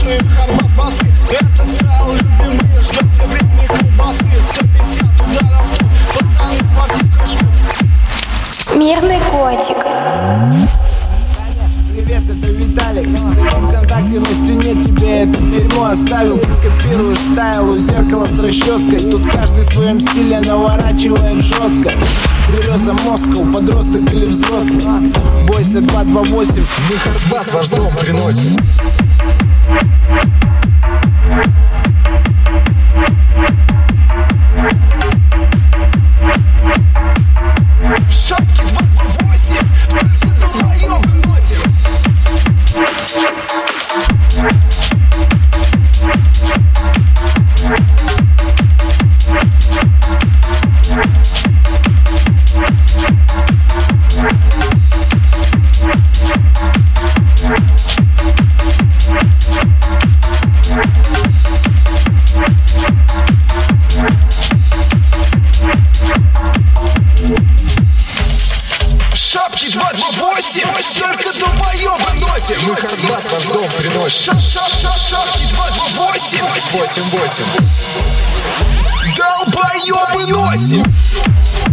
слушаем Харбас басы. Этот стайл любимый, ждем все в ритме колбасы. 150 ударов тут, пацаны спортив крышку. Мирный котик. Привет, это Виталик. Зайди ВКонтакте, на стене тебе это дерьмо оставил. Ты копируешь стайл у зеркала с расческой. Тут каждый в своем стиле наворачивает жестко. Береза Москва, подросток или взрослый. Бойся 228. Мы Хардбас ваш дом приносим. Шапки 228, только вдвоем выносим. Шапки 228, только вдвоем выносим. Мы Хардбас ваш дом приносим. Шапки 228, 8-8. долбоёбы носим.